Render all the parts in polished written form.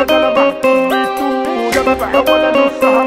ده انا محكوم بيتوت ده ببيع ولا نصها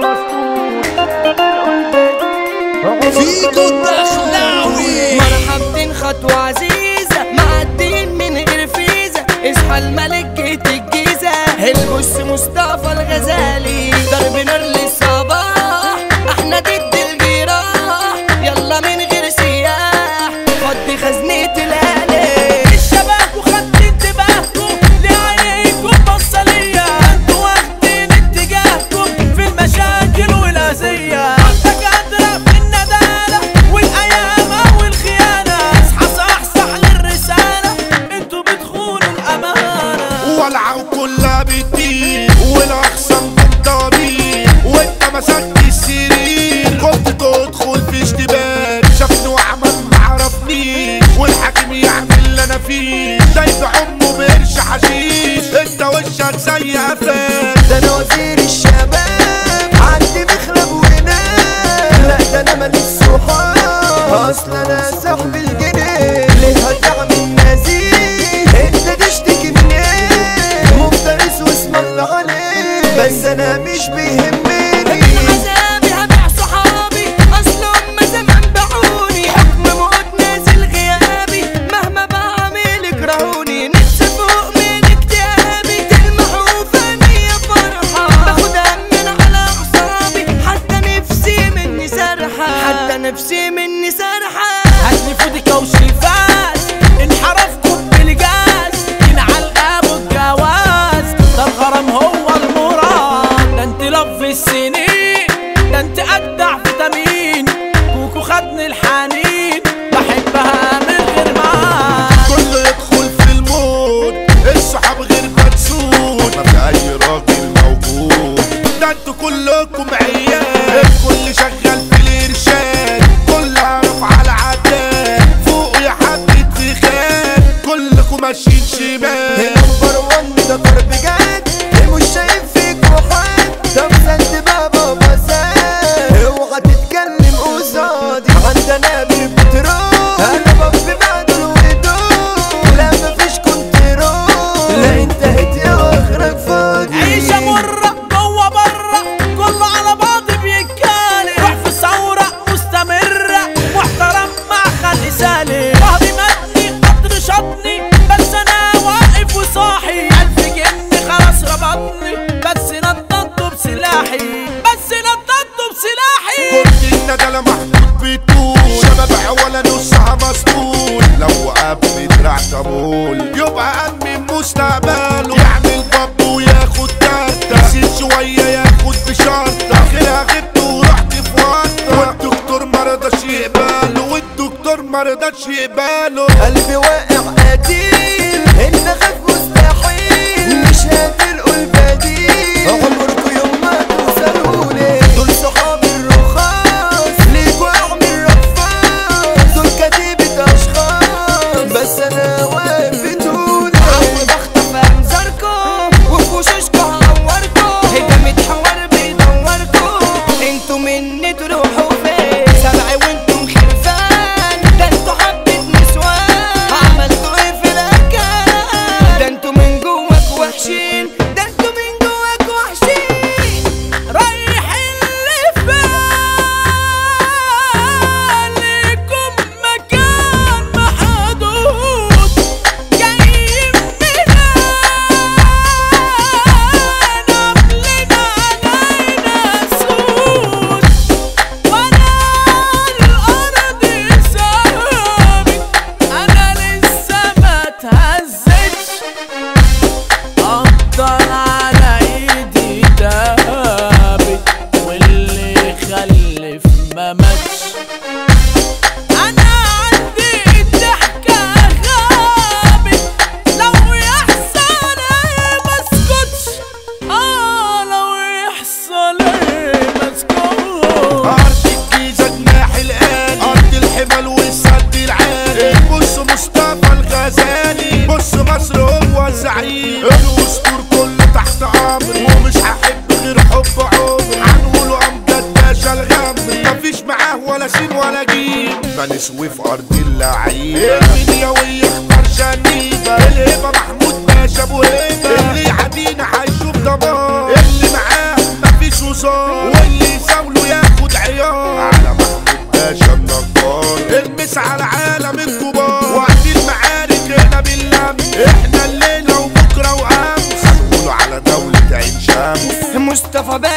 مسطول فيكو الدخلاوي مرحبتين خطوة عزيزة معدين من غير فيزا اصحى الملك جيت الجيزة البص مصطفى الغزالي ضرب نار للصباح احنا ضد الجراح يلا من غير سياح فضي خزنة الآلة الشباب وخدت انتباهكم لعينيكم بصة ليا انتوا واخدين اتجاهكم في المشاكل والأذية عندك قادرة في الندالة والأيام والخيانة اصحى صحصح للرسالة انتوا بتخونوا الأمانة ولعوا كلها بتطير والاخصام بالضرير وانت مسكت السرير كنت تدخل في اشتباك شافني وعمل معرفنيش والحاكم يعمل اللي انا فيه دايب عمه بقرش حشيش انت وشك زي قفاك ده انا وزير الشباب عندي مخلب ونام لا ده انا ماليش صحاب اصلا انا صاحب الجنيه ليه هتعمل نزيه انت تشتكي من ايه مفترس واسم الله عليك بس انا مش بيهمني عذابي هبيع صحابي اصلهم ما زمان باعوني حكم موت نازل غيابي مهما بعمل يكرهوني نفسي فوق من اكتئابي تلمحوا فاني فرحة باخد من على اعصابي حتى نفسي مني سرحة هاتلي فودك وشريفاس انحرفكم بالجاز ينعل ابو الجواز ده الغرام هو المراد ده انت لف السنين ده انت اجدع فيتامين كوكو خدني الحنين بحبها من غير ما كله يدخل في المود الصحاب غير مدسود ما في اي راجل موجود ده انتوا كلكم عيال الكل شغال في الارشاد كل عارف على عداد فوق يا حبة فخاد كلكم ماشيين شمال نمبر 1 ده ضرب جد مش شايف فيك وحد طب سد بابا ساد اوعى تتكلم قصادي عندنا بالبترول انا بف بعد الودود لا مفيش كنترول لا انتهت يا واخرك فاضي عيشة مرة جوه بره كله على بعض بيتكالي روح في ثورة مستمرة محترم مع خلق سالي وهبي مدني قدر شطني بس انا واقف وصاحي الف جن خلاص ربطني بس نططته بسلاحي كنت الندلة محطوط بيتول شباب ولا نصها مسطول لو قبل دراع طبول يبقى أمن مستقبله يعمل باب وياخد تالتة يسيب شوية ياخد بشرطة آخرها غبت ورحت في ورطة والدكتور مرضاش يقبله قلبي واقع قتيل انت خاف مستحيل مش هتلقوا البديل عمركوا يوم ما توصلولي دول صحابي الرخاص ليكوا اعمل رفاص دول كتيبة اشخاص بس انا واقف بطولي عود اخطف انظاركوا وفي وشوشكوا هعوركوا هجمة حوار بيدوركوا انتوا مني تروحوا فين سبعي وانتم خرفان ده انتوا حبة نسوان عملتوا ايه في الاكل ده انتوا من جواك وحشين ده انتوا من جواك وحشين رايح اللي فالكم مكان محدود جايين مننا قبلنا علينا سود وانا الارض ثابت انا لسه ما اتهزتش افضل على ايدي دابت واللي خلف ما ماتش انا عندي الضحكة غابت لو يحصل ايه مسكتش لو يحصل ايه مسكتش أرض الجيزة جناح الآن أرض الحمل والسد العالي بص مصطفى الغزالي بص مصر هو الزعيم الأسطور كله تحت أمري ومش هحب غير حب عمري هنقوله أمجد باشا الغمري مفيش معاه ولا سين ولا جيم بنسوي في أرض اللعيبة المنياوية اختار شنيبة الهبة محمود باشا أبو هيبة اللي يعدينا هيشوف ده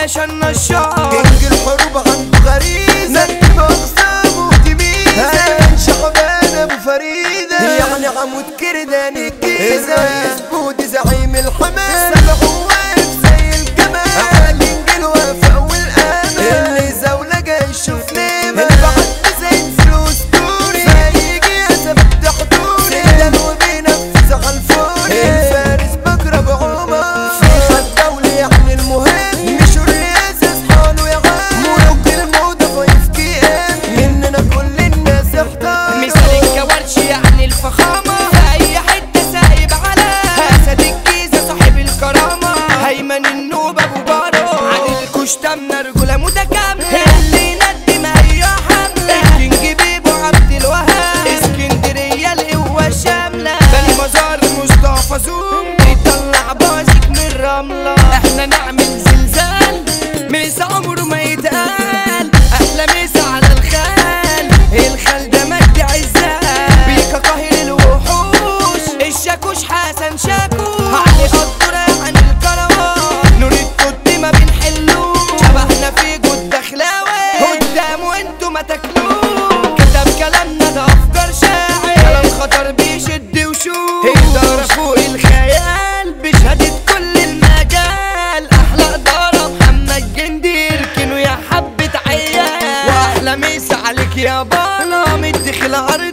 باشا النشار كينج الحروب عنده غريزة نكتب أقسامه تميزة شعبان أبو فريدة يعني عمود كردان الجيزة يثبوت زعيم الحماس سبع واقف زي الجمال على كينج الوفاء والأمان اللي زولة جاي يشوف نيمة البعد زي فلوس دوري فيجي يثبت حضوري سيدان وبينفذ على الفوري الفارس بكرة بعمر في خد دولي يعني المهم مش الرئاسة اصحاله يا عم ملوك الموضة فايف كي ام مننا كل الناس احتار مثال الكوارش يعني الفخامة في أي حتة سايب على أسد الجيزة صاحب الكرامة هيمن النوبة أبو بارو عن الكشتمنا رجولة متكاملة اللي يندم أي حملة الكينج بيبو عبد الوهاب اسكندرية القوة الشاملة بني مزار مصطفى زوم بيطلع بازك من الرملة احنا نعمل زلزال ميس عمره ما يتقال أحلى ميس على الخال ده مجد عزال بيكا قاهر الوحوش الشاكوش حسن شاكوش علي قدرة عن الكروان نور الكت ما بنحلوش شبهنا في جود دخلاوي قدام وانتو ما تاكلوش كتب كلامنا ده افكار شاعر كلام خطر بيشد وشوش يقدر فوق الخيال بشهادة كل المجال احلى ادارة محمد جندي يركنوا يا حبة عيال واحلى ميس عليك يا بالا مدخل عرض